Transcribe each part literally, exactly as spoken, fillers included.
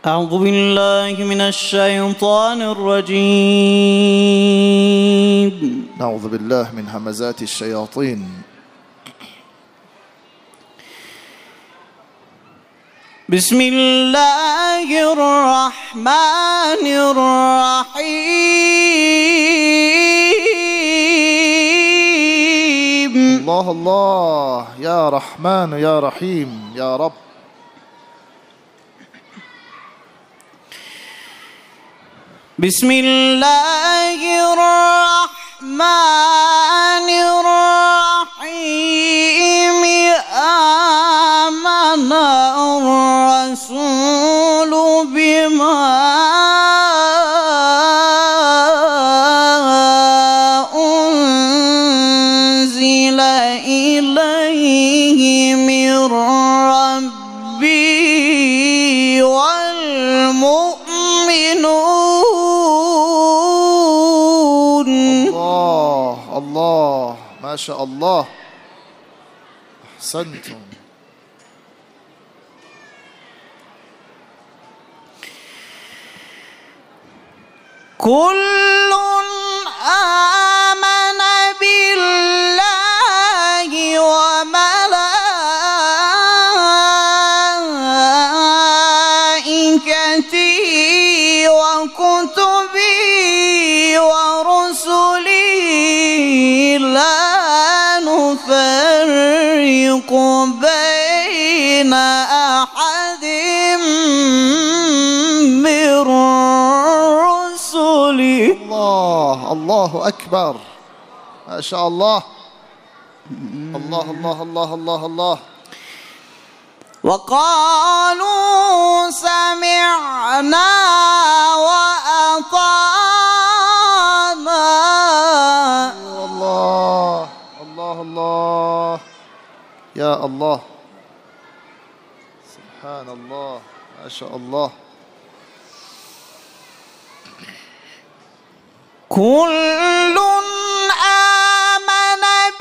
أعوذ بالله من الشيطان الرجيم. نعوذ بالله من همزات الشياطين. بسم الله الرحمن الرحيم. الله الله يا رحمن يا رحيم يا رب. بسم الله الرحمن الرحيم. آمن الرسول بما أنزل إليه من ربه والمؤمنون. الله الله ما شاء الله، أحسنتم. كل آمن بالله وملائكته وكتبه ورسله لا نفرق بين أحد من رسله. الله الله أكبر، ما شاء الله. الله الله الله الله الله. وقالوا سمعنا وأطعنا. الله الله الله يا الله، سبحان الله ما شاء الله. كل آمن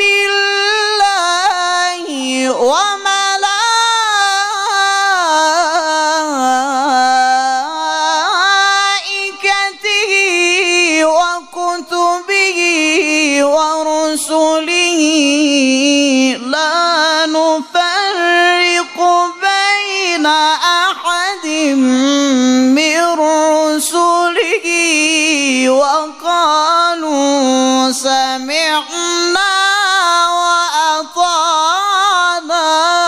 بالله وملائكته وكتبه ورسله لا نفرق بين أحد من رسله وقالوا سمعنا وأطعنا.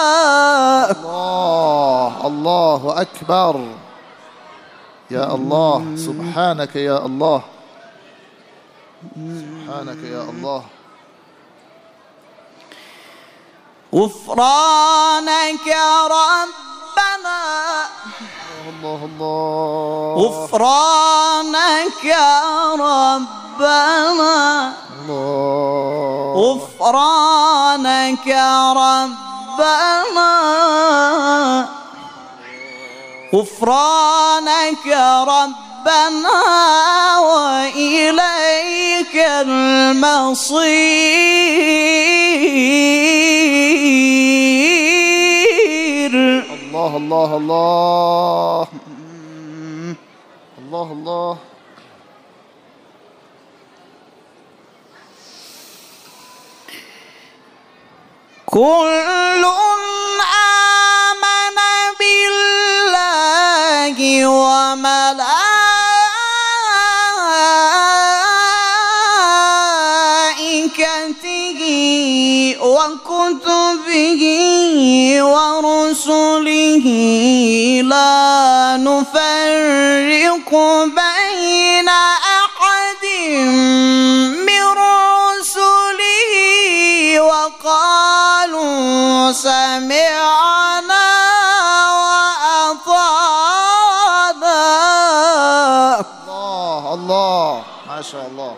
الله الله أكبر، يا الله سبحانك يا الله، سبحانك يا الله. غفرانك ربنا الله الله غفرانك ربنا الله غفرانك ربنا غفرانك ربنا وإليك المصير. الله الله الله الله الله. كل آمن بالله وملائكته وكتبه ورسله لا نفرق بين أحد من رسله وقالوا سمعنا وأطعنا. الله الله ما شاء الله.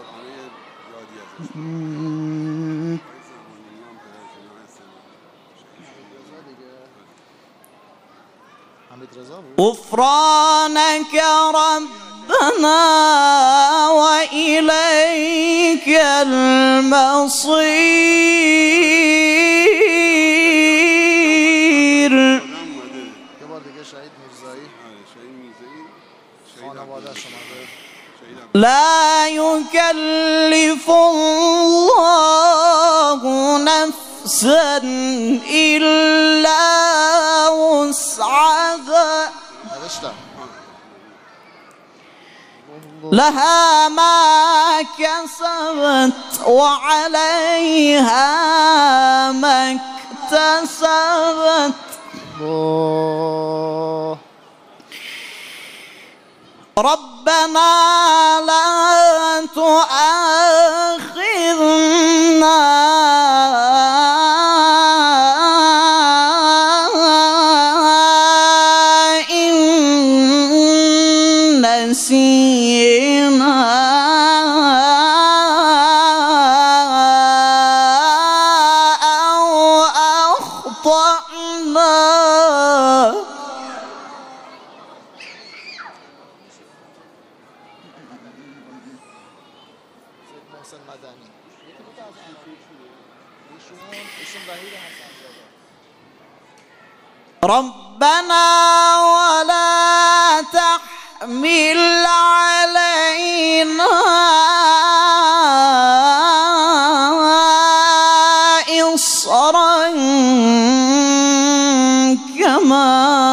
غفرانك ربنا وإليك المصير. شهيد مرزاي. لا يكلف الله نفسا إلا وسعها لها ما كسبت وعليها ما اكتسبت. الله. ربنا لا تؤاخذنا إن نسينا أو أخطأنا. ربنا ولا تحمل علينا إصرا كما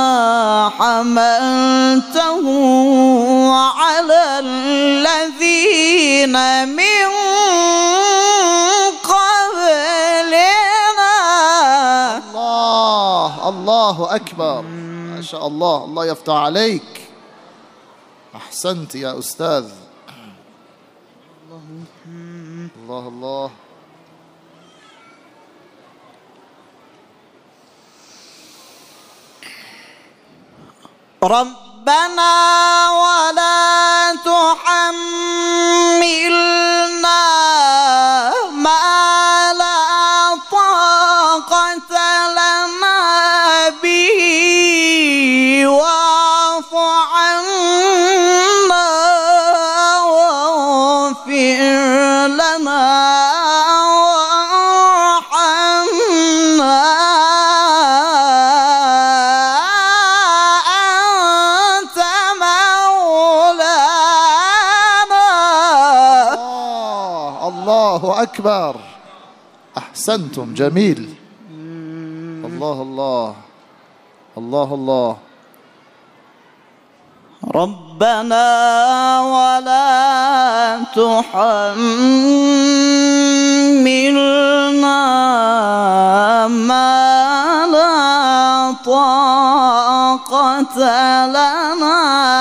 حملته على الذين من الله أكبر. ما شاء الله. الله يفتح عليك. أحسنت يا أستاذ. الله الله. ربنا ولا تحملنا ما لا طاقة لنا به واعف عنا واغفر لنا وارحمنا أنت مولانا. الله أكبر. أحسنتم. جميل. الله الله الله الله. ربنا ولا تحملنا ما لا طاقة لنا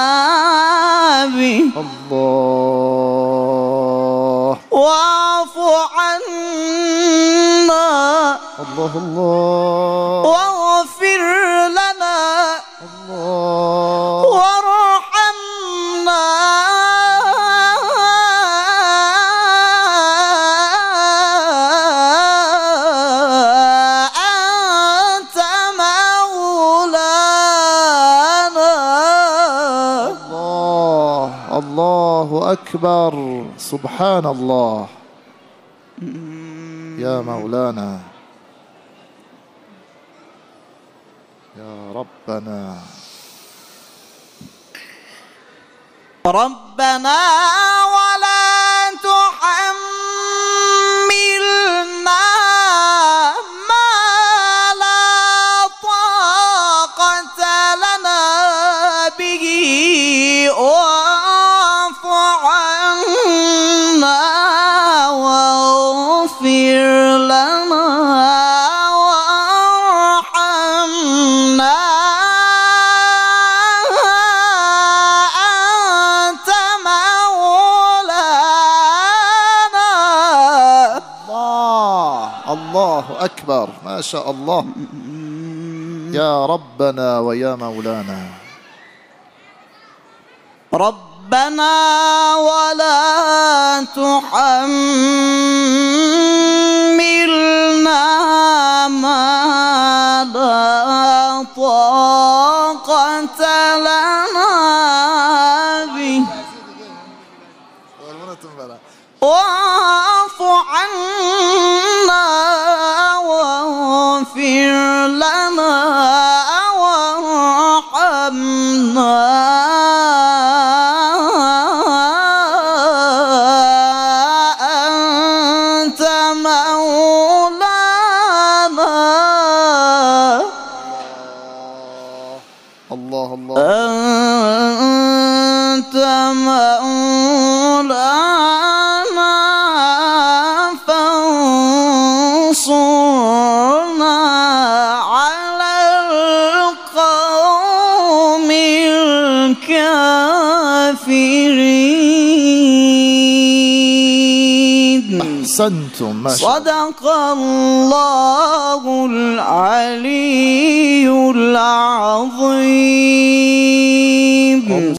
به الله. واعف عنا الله الله. واغفر لنا الله. وارحمنا أنت مولانا. الله الله أكبر. سبحان الله. يا مولانا يا ربنا. ربنا ولا تحملنا ما لا طاقة لنا به واعف عنا واغفر لنا وارحمنا أنت مولانا. الله الله أكبر. ما شاء الله. يا ربنا ويا مولانا. ربنا ولا تحملنا ما لا طاقة لنا به واعف عنا واغفر لنا وارحمنا الله الله. أنت مولانا فانصرنا على القوم الكافرين. أحسنتم ما شاء الله. صدق الله العلي العظيم.